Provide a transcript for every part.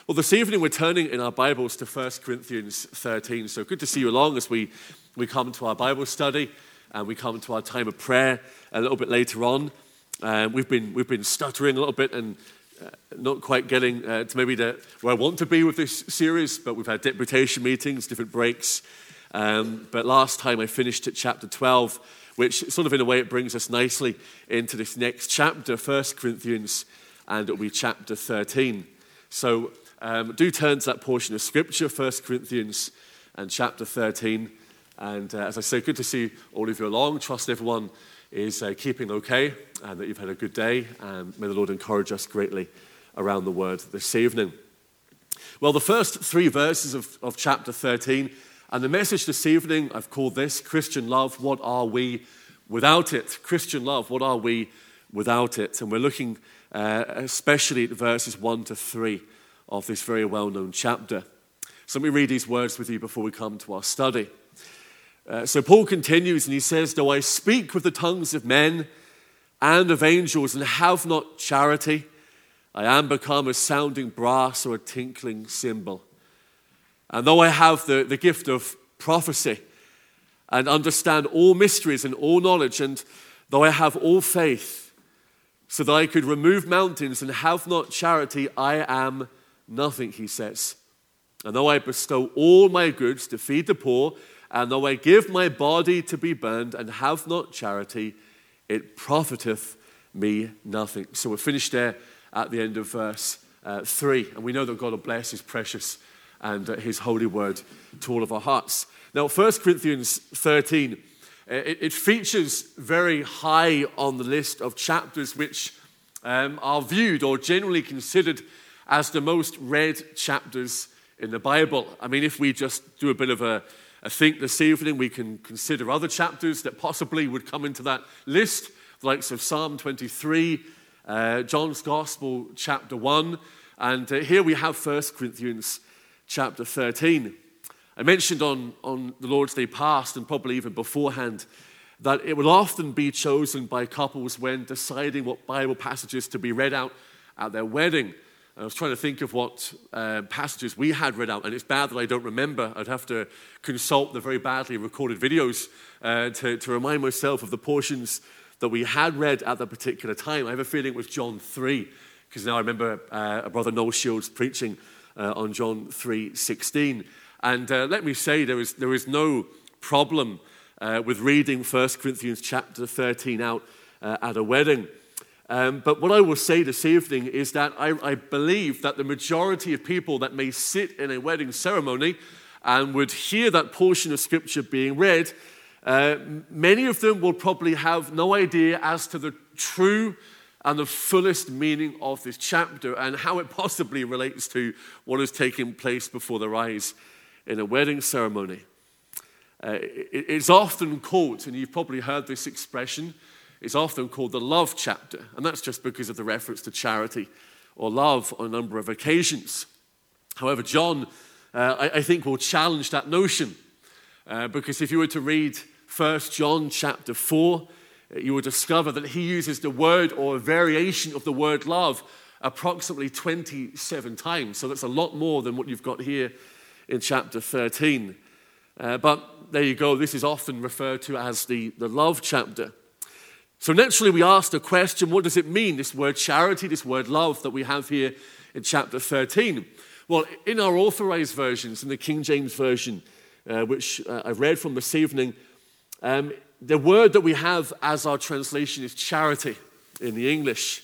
Well, this evening we're turning in our Bibles to 1 Corinthians 13. So good to see you along as we come to our Bible study and we come to our time of prayer a little bit later on. We've been stuttering a little bit and not quite getting to maybe where I want to be with this series, but we've had deputation meetings, different breaks. But last time I finished at chapter 12, which sort of in a way it brings us nicely into this next chapter, 1 Corinthians, and it'll be chapter 13. So do turn to that portion of Scripture, 1 Corinthians and chapter 13. And as I say, good to see all of you along. Trust everyone is keeping okay and that you've had a good day. And may the Lord encourage us greatly around the Word this evening. Well, the first three verses of chapter 13, and the message this evening, I've called this, Christian Love, What Are We Without It? Christian Love, What Are We Without It? And we're looking especially at verses 1 to 3 of this very well-known chapter. So let me read these words with you before we come to our study. So Paul continues and he says, "Though I speak with the tongues of men and of angels and have not charity, I am become a sounding brass or a tinkling cymbal. And though I have the gift of prophecy and understand all mysteries and all knowledge, and though I have all faith, so that I could remove mountains and have not charity, I am nothing," he says. "And though I bestow all my goods to feed the poor, and though I give my body to be burned and have not charity, it profiteth me nothing." So we're finished there at the end of verse 3. And we know that God will bless his precious and his holy word to all of our hearts. Now, 1 Corinthians 13, it features very high on the list of chapters which are viewed or generally considered as the most read chapters in the Bible. I mean, if we just do a bit of a think this evening, we can consider other chapters that possibly would come into that list, the likes of Psalm 23, John's Gospel, chapter 1, and here we have 1 Corinthians chapter 13. I mentioned on the Lord's Day past, and probably even beforehand, that it will often be chosen by couples when deciding what Bible passages to be read out at their wedding. I was trying to think of what passages we had read out, and it's bad that I don't remember. I'd have to consult the very badly recorded videos to remind myself of the portions that we had read at that particular time. I have a feeling it was John 3, because now I remember Brother Noel Shields preaching on John 3:16. And let me say, there is no problem with reading 1 Corinthians chapter 13 out at a wedding. But what I will say this evening is that I believe that the majority of people that may sit in a wedding ceremony and would hear that portion of Scripture being read, many of them will probably have no idea as to the true and the fullest meaning of this chapter and how it possibly relates to what is taking place before their eyes in a wedding ceremony. It's often called, and you've probably heard this expression, it's often called the love chapter, and that's just because of the reference to charity or love on a number of occasions. However, John, I think, will challenge that notion, because if you were to read 1 John chapter 4, you will discover that he uses the word or a variation of the word love approximately 27 times, so that's a lot more than what you've got here in chapter 13. But there you go, this is often referred to as the love chapter. So naturally we ask the question, what does it mean, this word charity, this word love that we have here in chapter 13? Well, in our authorized versions, in the King James Version, which I've read from this evening, the word that we have as our translation is charity in the English.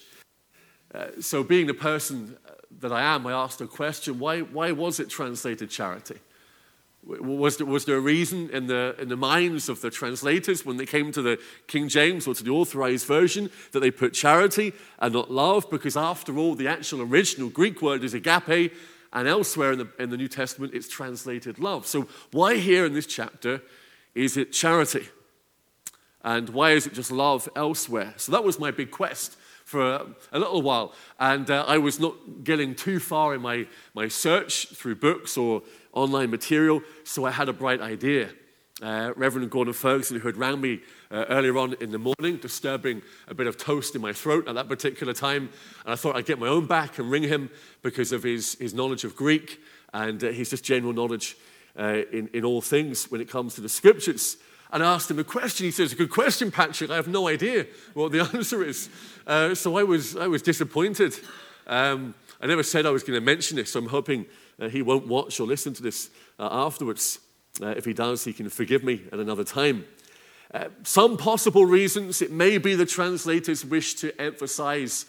So being the person that I am, I asked the question, why was it translated charity? Was there a reason in the minds of the translators when they came to the King James or to the authorized version that they put charity and not love? Because after all, the actual original Greek word is agape, and elsewhere in the New Testament it's translated love. So why here in this chapter is it charity? And why is it just love elsewhere? So that was my big quest for a little while. And I was not getting too far in my search through books or online material, so I had a bright idea. Reverend Gordon Ferguson, who had rang me earlier on in the morning, disturbing a bit of toast in my throat at that particular time. And I thought I'd get my own back and ring him because of his knowledge of Greek and his just general knowledge in all things when it comes to the scriptures. And I asked him a question. He says, "It's a good question, Patrick. I have no idea what the answer is." So I was disappointed. I never said I was going to mention this, so I'm hoping he won't watch or listen to this afterwards. If he does, he can forgive me at another time. Some possible reasons: it may be the translators wish to emphasize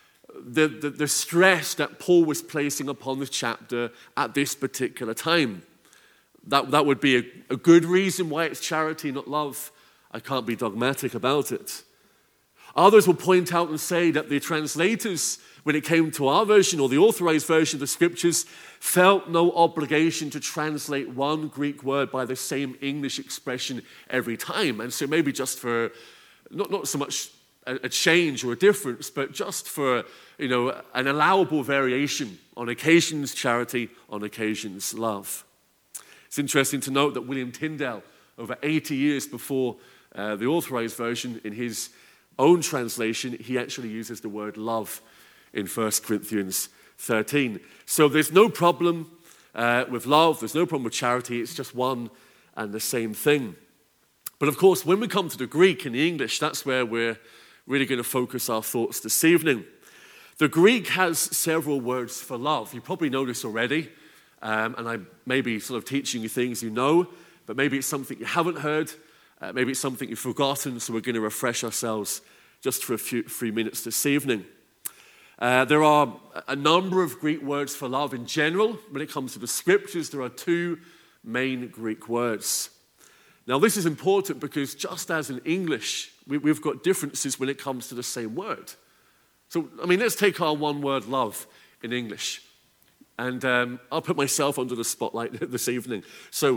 the stress that Paul was placing upon this chapter at this particular time. That would be a good reason why it's charity, not love. I can't be dogmatic about it. Others will point out and say that the translators, when it came to our version or the authorized version of the scriptures, felt no obligation to translate one Greek word by the same English expression every time. And so maybe just for, not so much a change or a difference, but just for, an allowable variation. On occasions, charity, on occasions, love. It's interesting to note that William Tyndale, over 80 years before the authorized version, in his own translation, he actually uses the word love in 1 Corinthians 13. So there's no problem with love, there's no problem with charity, it's just one and the same thing. But of course, when we come to the Greek and the English, that's where we're really going to focus our thoughts this evening. The Greek has several words for love. You probably know this already, and I may be sort of teaching you things you know, but maybe it's something you haven't heard, maybe it's something you've forgotten, so we're going to refresh ourselves just for a few minutes this evening. There are a number of Greek words for love in general. When it comes to the scriptures, there are two main Greek words. Now, this is important because just as in English, we've got differences when it comes to the same word. So, let's take our one word love in English. And I'll put myself under the spotlight this evening. So,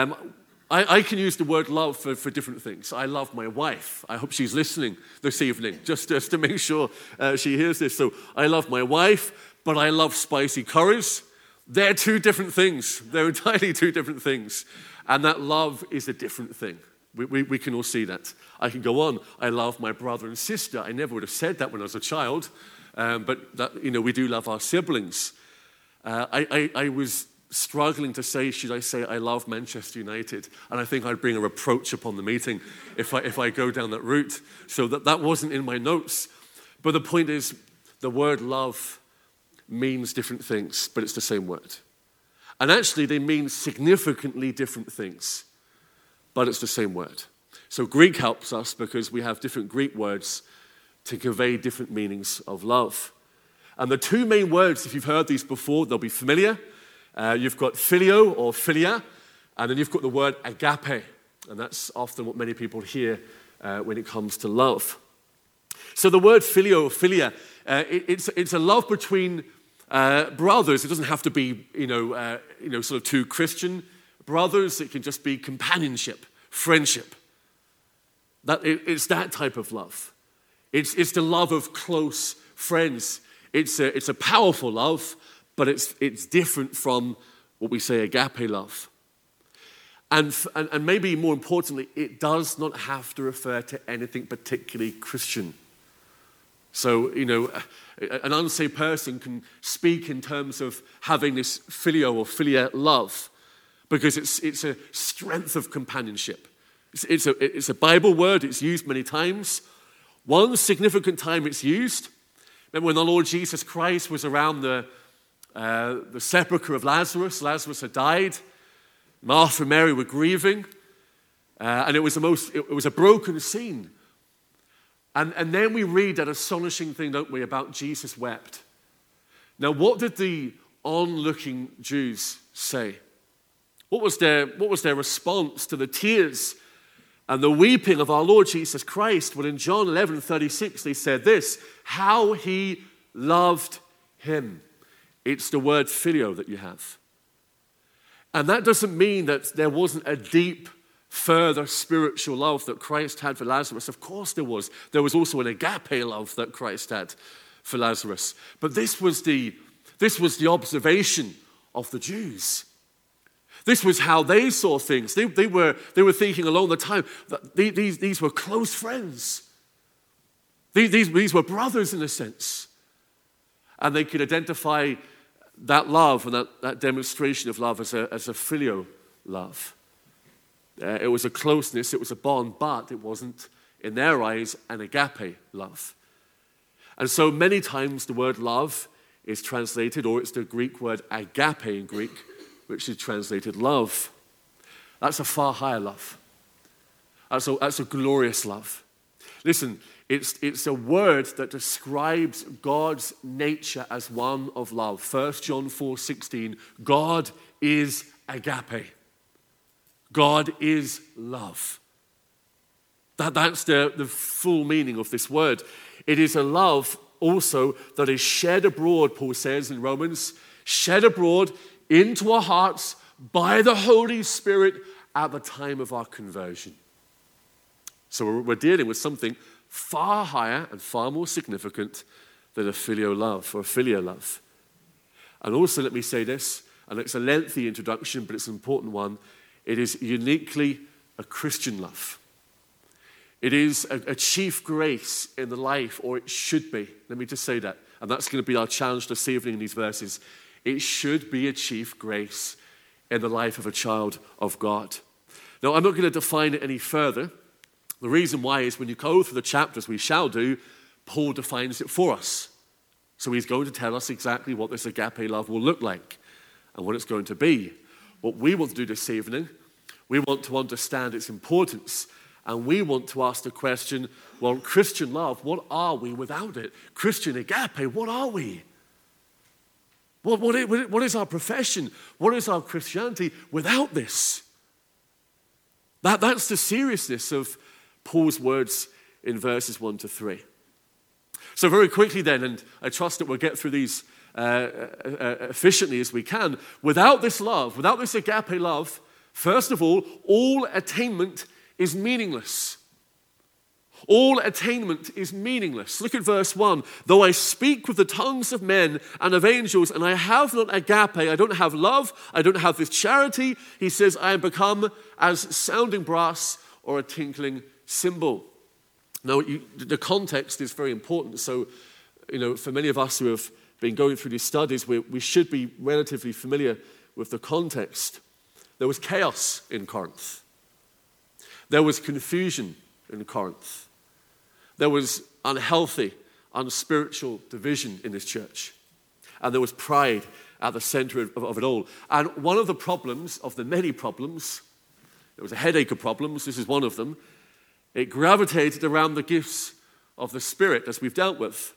I can use the word love for different things. I love my wife. I hope she's listening this evening, just to make sure she hears this. So I love my wife, but I love spicy curries. They're two different things. They're entirely two different things. And that love is a different thing. We can all see that. I can go on. I love my brother and sister. I never would have said that when I was a child, but that, we do love our siblings. I was struggling to say, should I say I love Manchester United? And I think I'd bring a reproach upon the meeting if I go down that route. So that wasn't in my notes. But the point is, the word love means different things, but it's the same word. And actually, they mean significantly different things, but it's the same word. So Greek helps us because we have different Greek words to convey different meanings of love. And the two main words, if you've heard these before, they'll be familiar. You've got phileo or philia, and then you've got the word agape, and that's often what many people hear when it comes to love. So the word phileo or philia, it's a love between brothers. It doesn't have to be, sort of two Christian brothers. It can just be companionship, friendship. It's that type of love. It's the love of close friends. It's a powerful love, but it's different from what we say agape love. And maybe more importantly, it does not have to refer to anything particularly Christian. So, an unsaved person can speak in terms of having this phileo or philia love because it's a strength of companionship. It's a Bible word. It's used many times. One significant time it's used, remember when the Lord Jesus Christ was around the sepulchre of Lazarus. Lazarus had died. Martha and Mary were grieving, and it was a broken scene. And then we read that astonishing thing, don't we, about Jesus wept. Now, what did the onlooking Jews say? What was their response to the tears and the weeping of our Lord Jesus Christ? Well, in John 11:36, they said this: how he loved him. It's the word phileo that you have. And that doesn't mean that there wasn't a deep, further spiritual love that Christ had for Lazarus. Of course there was. There was also an agape love that Christ had for Lazarus. But this was the observation of the Jews. This was how they saw things. They were thinking along the time that these were close friends. These were brothers in a sense. And they could identify that love and that demonstration of love as a filial love. It was a closeness, it was a bond, but it wasn't, in their eyes, an agape love. And so many times the word love is translated, or it's the Greek word agape in Greek, which is translated love. That's a far higher love. That's a glorious love. Listen, it's a word that describes God's nature as one of love. 1 John 4:16, God is agape. God is love. That's the full meaning of this word. It is a love also that is shed abroad, Paul says in Romans, shed abroad into our hearts by the Holy Spirit at the time of our conversion. So we're dealing with something far higher and far more significant than a filial love or a filial love. And also, let me say this, and it's a lengthy introduction, but it's an important one. It is uniquely a Christian love. It is a chief grace in the life, or it should be. Let me just say that. And that's going to be our challenge this evening in these verses. It should be a chief grace in the life of a child of God. Now, I'm not going to define it any further. The reason why is when you go through the chapters, we shall do, Paul defines it for us. So he's going to tell us exactly what this agape love will look like and what it's going to be. What we want to do this evening, we want to understand its importance, and we want to ask the question, well, Christian love, what are we without it? Christian agape, what are we? What is our profession? What is our Christianity without this? That's the seriousness of Paul's words in verses 1 to 3. So very quickly then, and I trust that we'll get through these efficiently as we can, without this love, without this agape love, first of all attainment is meaningless. All attainment is meaningless. Look at verse 1. Though I speak with the tongues of men and of angels, and I have not agape, I don't have love, I don't have this charity, he says, I am become as sounding brass or a tinkling cymbal. Now, the context is very important. So, for many of us who have been going through these studies, we should be relatively familiar with the context. There was chaos in Corinth. There was confusion in Corinth. There was unhealthy, unspiritual division in this church. And there was pride at the center of it all. And one of the problems, of the many problems, there was a headache of problems, this is one of them, it gravitated around the gifts of the Spirit, as we've dealt with.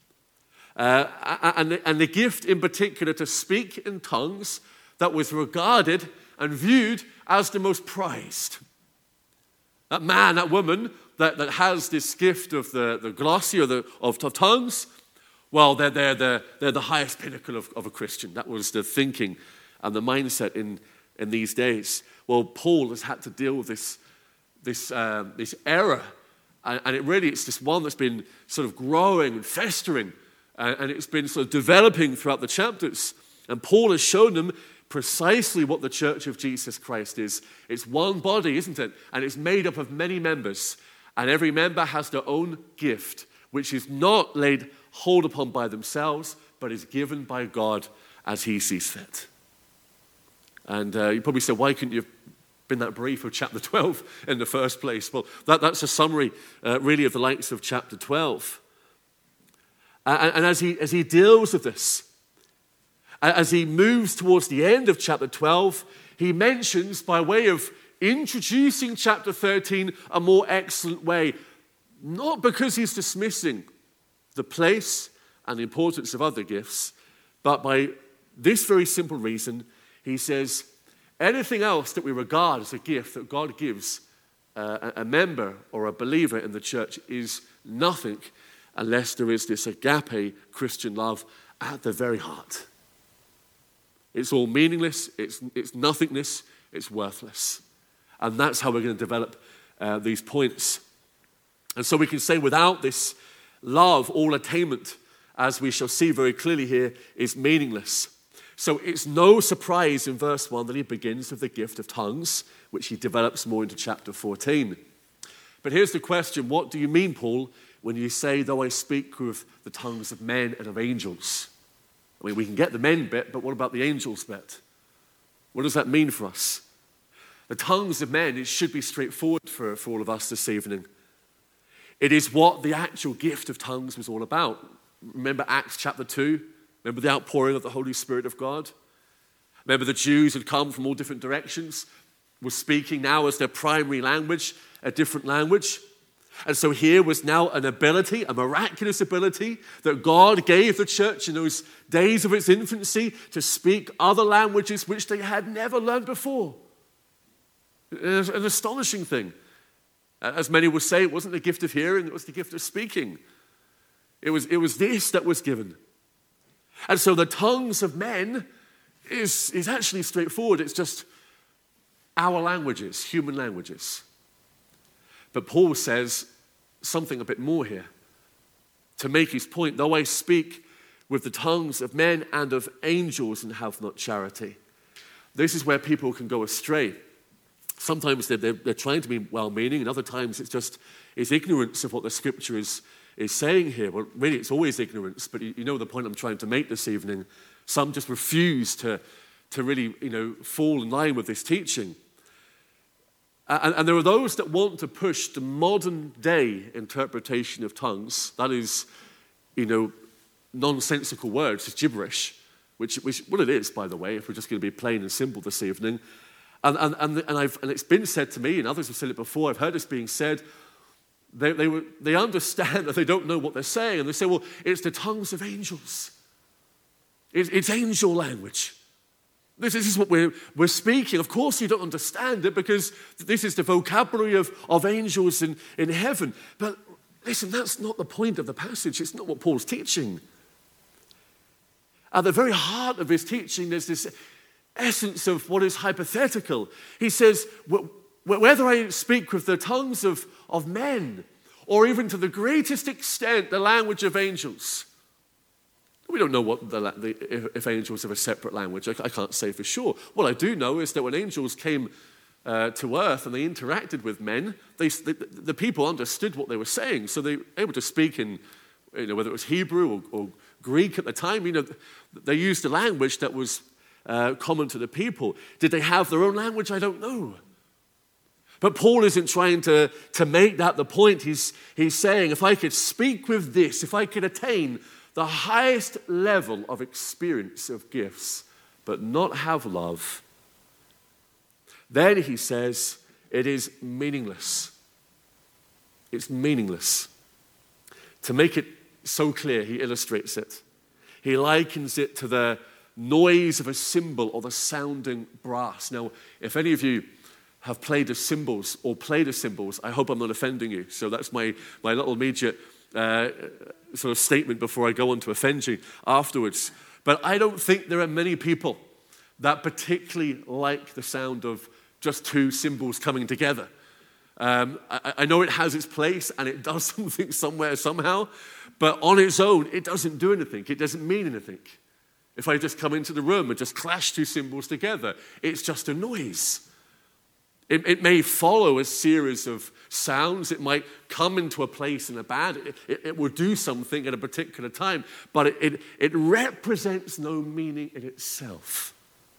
And the gift in particular to speak in tongues that was regarded and viewed as the most prized. That man, that woman that has this gift of the glossia of tongues, well, they're the highest pinnacle of a Christian. That was the thinking and the mindset in these days. Well, Paul has had to deal with this error, and it's this one that's been sort of growing and festering, and it's been sort of developing throughout the chapters. And Paul has shown them precisely what the Church of Jesus Christ is. It's one body, isn't it? And it's made up of many members. And every member has their own gift, which is not laid hold upon by themselves, but is given by God as he sees fit. And you probably say, why couldn't you have been that brief of chapter 12 in the first place? Well, that's a summary, really, of the likes of chapter 12. And as he deals with this, as he moves towards the end of chapter 12, he mentions, by way of introducing chapter 13, a more excellent way. Not because he's dismissing the place and the importance of other gifts, but by this very simple reason, he says, anything else that we regard as a gift that God gives a member or a believer in the church is nothing unless there is this agape Christian love at the very heart. It's all meaningless, it's nothingness, it's worthless. And that's how we're going to develop these points. And so we can say without this love, all attainment, as we shall see very clearly here, is meaningless. So it's no surprise in verse 1 that he begins with the gift of tongues, which he develops more into chapter 14. But here's the question: what do you mean, Paul, when you say, though I speak with the tongues of men and of angels? I mean, we can get the men bit, but what about the angels bit? What does that mean for us? The tongues of men, it should be straightforward for all of us this evening. It is what the actual gift of tongues was all about. Remember Acts chapter 2? Remember the outpouring of the Holy Spirit of God? Remember the Jews had come from all different directions, were speaking now as their primary language, a different language. And so here was now an ability, a miraculous ability that God gave the church in those days of its infancy to speak other languages which they had never learned before. It's an astonishing thing. As many will say, it wasn't the gift of hearing, it was the gift of speaking. It was this that was given. And so the tongues of men is actually straightforward. It's just our languages, human languages. But Paul says something a bit more here. To make his point, though I speak with the tongues of men and of angels and have not charity. This is where people can go astray. Sometimes they're trying to be well-meaning, and other times it's ignorance of what the scripture is saying here. Well, really, it's always ignorance, but you know the point I'm trying to make this evening. Some just refuse to really, fall in line with this teaching. And there are those that want to push the modern day interpretation of tongues. That is, nonsensical words, it's gibberish, which well, it is, by the way, if we're just going to be plain and simple this evening. And it's been said to me, and others have said it before, I've heard this being said, they understand that they don't know what they're saying, and they say, well, it's the tongues of angels. It's angel language. This is what we're speaking. Of course you don't understand it because this is the vocabulary of angels in heaven. But listen, that's not the point of the passage. It's not what Paul's teaching. At the very heart of his teaching, there's this essence of what is hypothetical. He says, whether I speak with the tongues of men or even to the greatest extent the language of angels. We don't know if angels have a separate language. I can't say for sure. What I do know is that when angels came to earth and they interacted with men, the people understood what they were saying. So they were able to speak in, whether it was Hebrew or Greek at the time, they used a language that was common to the people. Did they have their own language? I don't know. But Paul isn't trying to make that the point. He's saying, if I could speak with this, if I could attain the highest level of experience of gifts, but not have love, then he says it is meaningless. It's meaningless. To make it so clear, he illustrates it. He likens it to the noise of a cymbal or the sounding brass. Now, if any of you have played the cymbals or play the cymbals, I hope I'm not offending you. So that's my little immediate sort of statement before I go on to offend you afterwards. But I don't think there are many people that particularly like the sound of just two cymbals coming together. I know it has its place and it does something somewhere, somehow, but on its own, it doesn't do anything. It doesn't mean anything. If I just come into the room and just clash two cymbals together, it's just a noise. It may follow a series of sounds. It might come into a place in a band. It will do something at a particular time, but it represents no meaning in itself.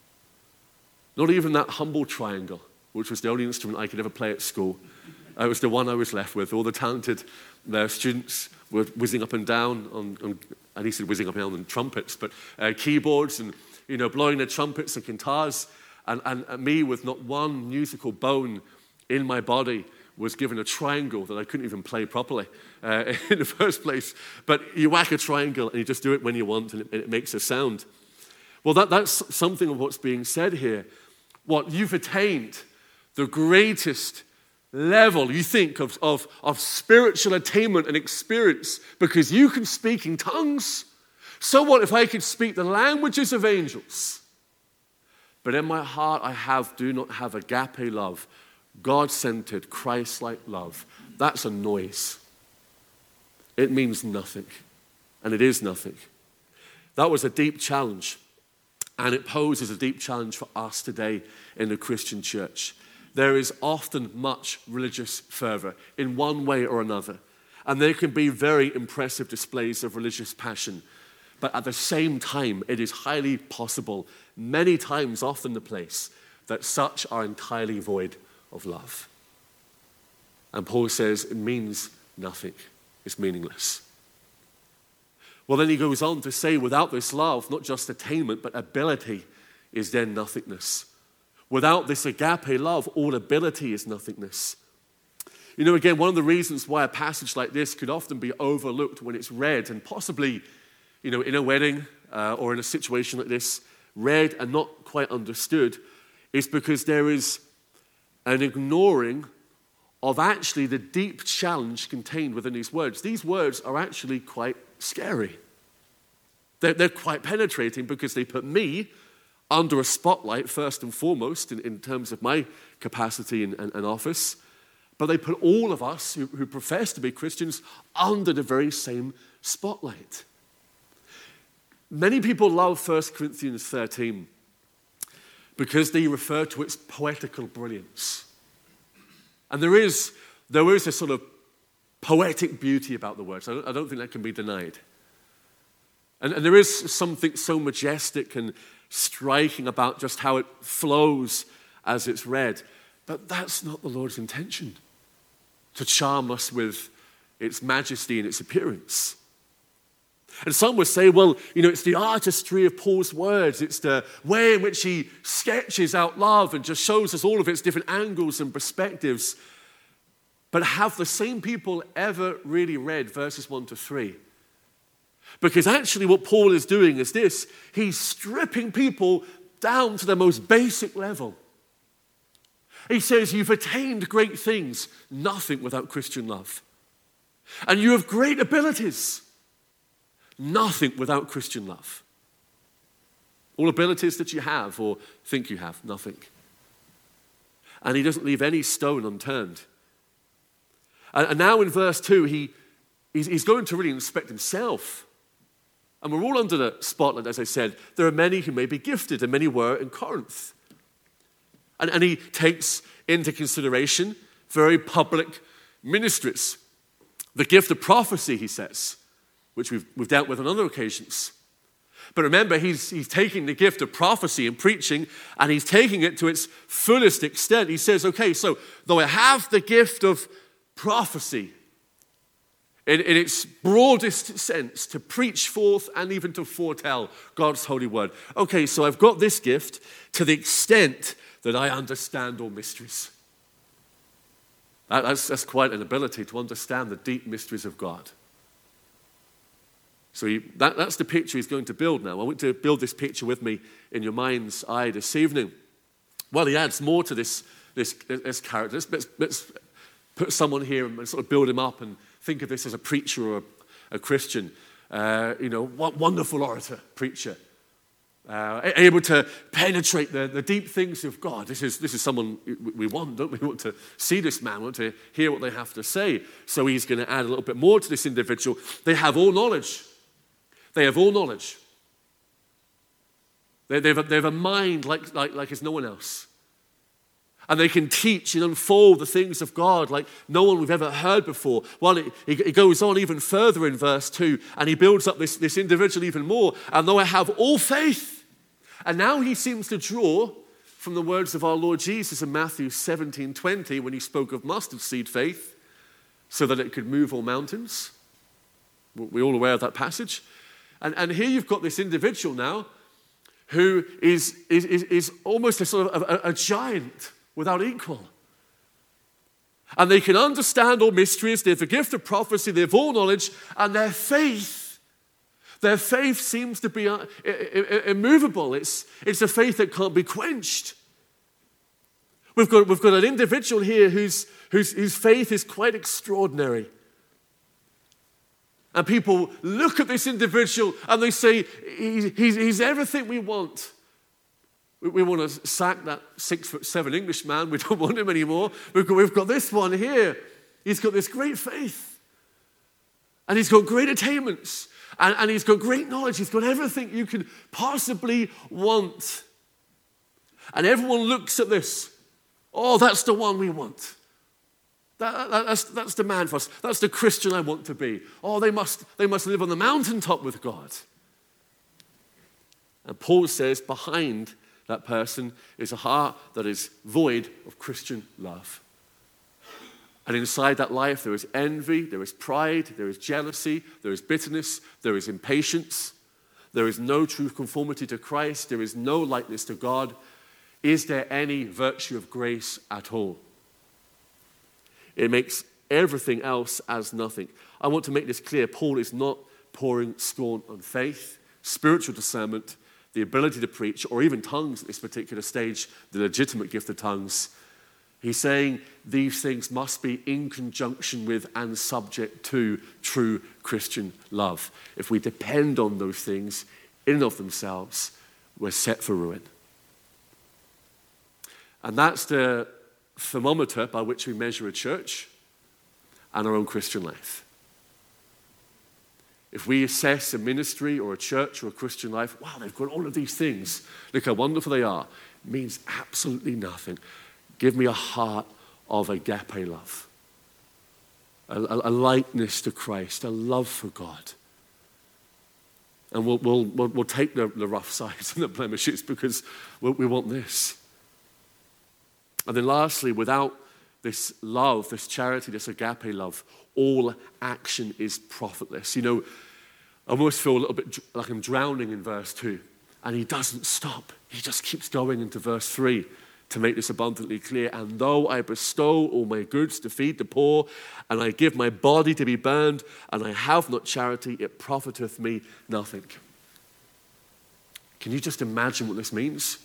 Not even that humble triangle, which was the only instrument I could ever play at school. It was the one I was left with. All the talented students were whizzing up and down on at least whizzing up and down on trumpets, but keyboards and blowing their trumpets and guitars. And me, with not one musical bone in my body, was given a triangle that I couldn't even play properly in the first place. But you whack a triangle and you just do it when you want, and it makes a sound. Well, that's something of what's being said here. What you've attained, the greatest level, you think, of spiritual attainment and experience, because you can speak in tongues. So what if I could speak the languages of angels? But in my heart, do not have agape love, God-centered, Christ-like love. That's a noise. It means nothing, and it is nothing. That was a deep challenge. And it poses a deep challenge for us today in the Christian church. There is often much religious fervor in one way or another. And there can be very impressive displays of religious passion. But at the same time, it is highly possible, many times often the place, that such are entirely void of love. And Paul says it means nothing. It's meaningless. Well, then he goes on to say, without this love, not just attainment, but ability is then nothingness. Without this agape love, all ability is nothingness. You know, again, one of the reasons why a passage like this could often be overlooked when it's read, and possibly, you know, in a wedding or in a situation like this, read and not quite understood, is because there is an ignoring of actually the deep challenge contained within these words. These words are actually quite scary. They're quite penetrating because they put me under a spotlight first and foremost in terms of my capacity and office, but they put all of us who profess to be Christians under the very same spotlight. Many people love 1 Corinthians 13 because they refer to its poetical brilliance. And there is a sort of poetic beauty about the words. I don't think that can be denied. And there is something so majestic and striking about just how it flows as it's read. But that's not the Lord's intention, to charm us with its majesty and its appearance. And some would say, well, you know, it's the artistry of Paul's words. It's the way in which he sketches out love and just shows us all of its different angles and perspectives. But have the same people ever really read verses 1 to 3? Because actually what Paul is doing is this. He's stripping people down to the most basic level. He says, you've attained great things, nothing without Christian love. And you have great abilities, nothing without Christian love. All abilities that you have or think you have, nothing. And he doesn't leave any stone unturned. And now in verse 2, he's going to really inspect himself. And we're all under the spotlight, as I said. There are many who may be gifted, and many were in Corinth. And he takes into consideration very public ministries. The gift of prophecy, he says, which we've dealt with on other occasions. But remember, he's taking the gift of prophecy and preaching, and he's taking it to its fullest extent. He says, okay, so though I have the gift of prophecy, in its broadest sense, to preach forth and even to foretell God's holy word. Okay, so I've got this gift to the extent that I understand all mysteries. That's quite an ability to understand the deep mysteries of God. So that's the picture he's going to build now. I want to build this picture with me in your mind's eye this evening. Well, he adds more to this character. Let's put someone here and sort of build him up and think of this as a preacher or a Christian. Wonderful orator, preacher. Able to penetrate the deep things of God. This is someone we want, don't we? We want to see this man, we want to hear what they have to say. So he's going to add a little bit more to this individual. They have all knowledge. They have all knowledge. They have a mind like as no one else. And they can teach and unfold the things of God like no one we've ever heard before. Well, it goes on even further in verse 2, and he builds up this individual even more. And though I have all faith, and now he seems to draw from the words of our Lord Jesus in Matthew 17:20 when he spoke of mustard seed faith, so that it could move all mountains. We're all aware of that passage. And here you've got this individual now who is almost a sort of a giant without equal. And they can understand all mysteries, they have the gift of prophecy, they have all knowledge, and their faith seems to be immovable. It's a faith that can't be quenched. We've got an individual here whose faith is quite extraordinary. And people look at this individual and they say, he's everything we want. We want to sack that 6'7" Englishman. We don't want him anymore. We've got this one here. He's got this great faith. And he's got great attainments. And he's got great knowledge. He's got everything you could possibly want. And everyone looks at this. Oh, that's the one we want. That's the man for us. That's the Christian I want to be. Oh, they must live on the mountaintop with God. And Paul says behind that person is a heart that is void of Christian love. And inside that life there is envy, there is pride, there is jealousy, there is bitterness, there is impatience. There is no true conformity to Christ. There is no likeness to God. Is there any virtue of grace at all? It makes everything else as nothing. I want to make this clear. Paul is not pouring scorn on faith, spiritual discernment, the ability to preach, or even tongues at this particular stage, the legitimate gift of tongues. He's saying these things must be in conjunction with and subject to true Christian love. If we depend on those things in and of themselves, we're set for ruin. And that's the thermometer by which we measure a church and our own Christian life. If we assess a ministry or a church or a Christian life, wow, they've got all of these things, look how wonderful they are, it means absolutely nothing. Give me a heart of agape love, a likeness to Christ, a love for God. And we'll take the rough sides and the blemishes because we want this. And then lastly, without this love, this charity, this agape love, all action is profitless. You know, I almost feel a little bit like I'm drowning in verse 2. And he doesn't stop. He just keeps going into verse 3 to make this abundantly clear. And though I bestow all my goods to feed the poor, and I give my body to be burned, and I have not charity, it profiteth me nothing. Can you just imagine what this means?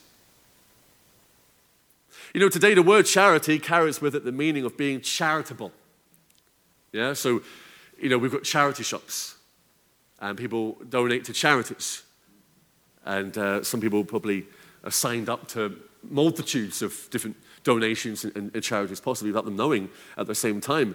You know, today the word charity carries with it the meaning of being charitable. Yeah, so, you know, we've got charity shops and people donate to charities. And some people probably are signed up to multitudes of different donations and charities, possibly without them knowing at the same time.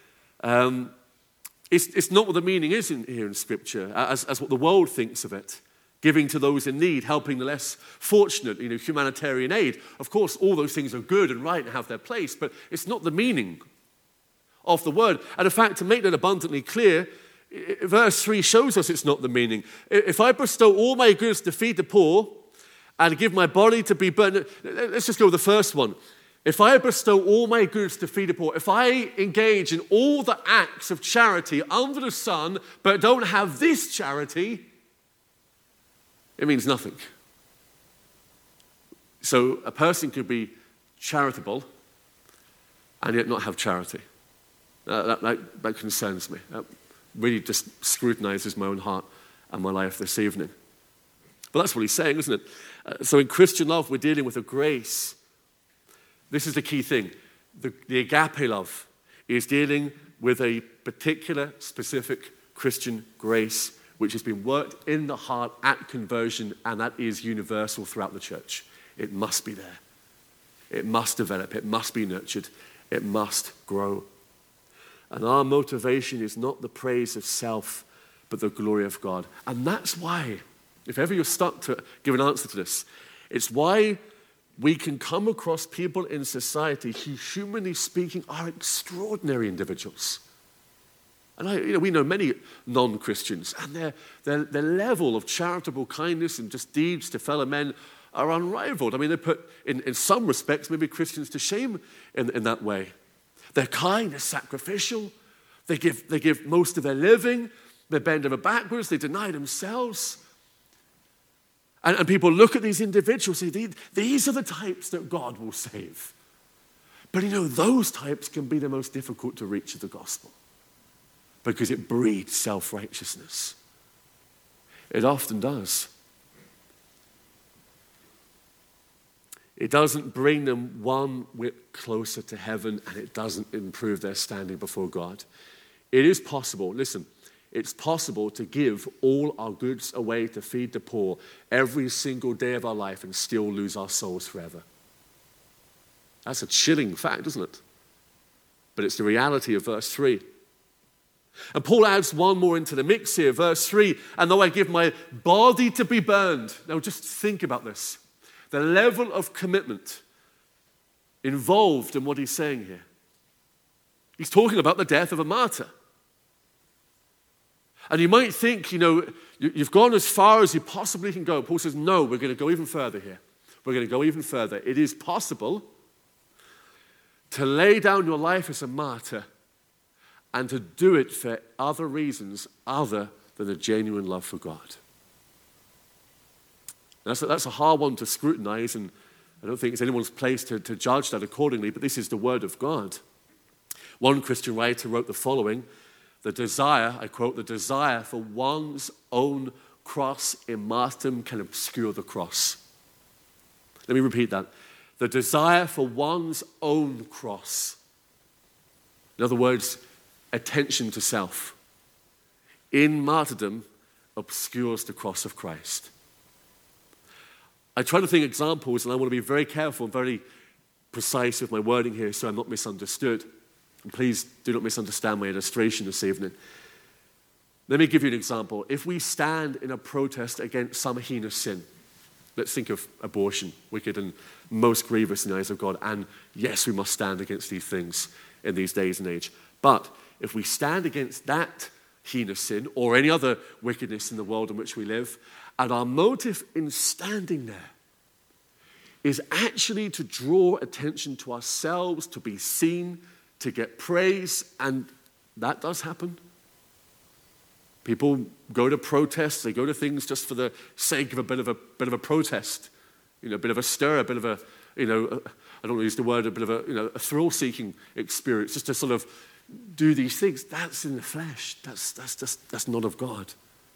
It's not what the meaning is here in Scripture, as what the world thinks of it. Giving to those in need, helping the less fortunate, you know, humanitarian aid. Of course, all those things are good and right and have their place, but it's not the meaning of the word. And in fact, to make that abundantly clear, verse 3 shows us it's not the meaning. If I bestow all my goods to feed the poor and give my body to be burned, let's just go with the first one. If I bestow all my goods to feed the poor, if I engage in all the acts of charity under the sun, but don't have this charity, it means nothing. So a person could be charitable and yet not have charity. That concerns me. That really just scrutinizes my own heart and my life this evening. But that's what he's saying, isn't it? So in Christian love, we're dealing with a grace. This is the key thing. The agape love is dealing with a particular, specific Christian grace which has been worked in the heart at conversion, and that is universal throughout the church. It must be there. It must develop. It must be nurtured. It must grow. And our motivation is not the praise of self, but the glory of God. And that's why, if ever you're stuck to give an answer to this, it's why we can come across people in society who, humanly speaking, are extraordinary individuals. And we know many non-Christians, and their level of charitable kindness and just deeds to fellow men are unrivaled. I mean, they put, in some respects, maybe Christians to shame in that way. They're kind, they're sacrificial, they give most of their living, they bend over backwards, they deny themselves. And people look at these individuals and say, these are the types that God will save. But those types can be the most difficult to reach of the gospel, because it breeds self-righteousness. It often does. It doesn't bring them one whit closer to heaven, and it doesn't improve their standing before God. It is possible, listen, it's possible to give all our goods away to feed the poor every single day of our life and still lose our souls forever. That's a chilling fact, isn't it? But it's the reality of verse 3. And Paul adds one more into the mix here, verse 3, and though I give my body to be burned. Now just think about this. The level of commitment involved in what he's saying here. He's talking about the death of a martyr. And you might think, you've gone as far as you possibly can go. Paul says, no, we're going to go even further here. We're going to go even further. It is possible to lay down your life as a martyr and to do it for other reasons other than a genuine love for God. That's a hard one to scrutinize, and I don't think it's anyone's place to judge that accordingly, but this is the word of God. One Christian writer wrote the following: the desire, I quote, the desire for one's own cross in martyrdom can obscure the cross. Let me repeat that. The desire for one's own cross. In other words, attention to self. In martyrdom obscures the cross of Christ. I try to think examples, and I want to be very careful and very precise with my wording here so I'm not misunderstood. And please do not misunderstand my illustration this evening. Let me give you an example. If we stand in a protest against some heinous sin, let's think of abortion, wicked and most grievous in the eyes of God. And yes, we must stand against these things in these days and age. But if we stand against that heinous sin or any other wickedness in the world in which we live, and our motive in standing there is actually to draw attention to ourselves, to be seen, to get praise, and that does happen. People go to protests, they go to things just for the sake of a bit of a protest, a bit of a stir, a bit of a, I don't want to use the word, a bit of a thrill-seeking experience, just to sort of do these things. That's in the flesh. That's not of God.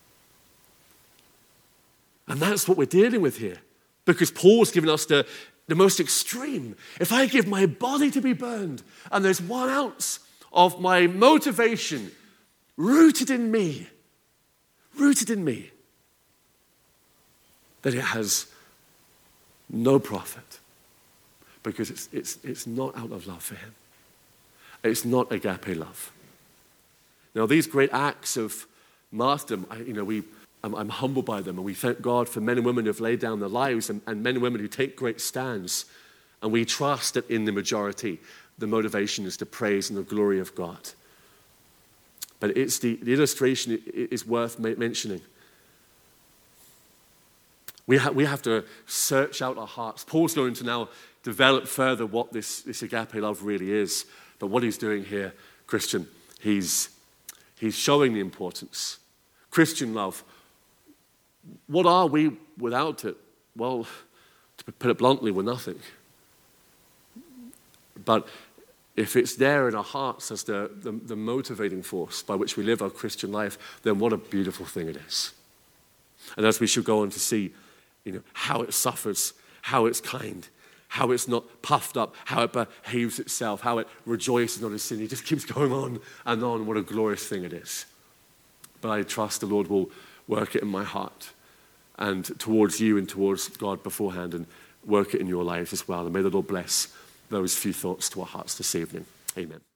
And that's what we're dealing with here, because Paul's given us the most extreme. If I give my body to be burned, and there's 1 ounce of my motivation rooted in me, that it has no profit, because it's not out of love for him. It's not agape love. Now, these great acts of martyrdom, I'm humbled by them, and we thank God for men and women who have laid down their lives and men and women who take great stands, and we trust that in the majority, the motivation is the praise and the glory of God. But it's the illustration is worth mentioning. We have to search out our hearts. Paul's going to now develop further what this agape love really is. But what he's doing here, Christian, he's showing the importance. Christian love, what are we without it? Well, to put it bluntly, we're nothing. But if it's there in our hearts as the motivating force by which we live our Christian life, then what a beautiful thing it is. And as we should go on to see, how it suffers, how it's kind, how it's not puffed up, how it behaves itself, how it rejoices not in sin. He just keeps going on and on. What a glorious thing it is. But I trust the Lord will work it in my heart and towards you and towards God beforehand, and work it in your lives as well. And may the Lord bless those few thoughts to our hearts this evening. Amen.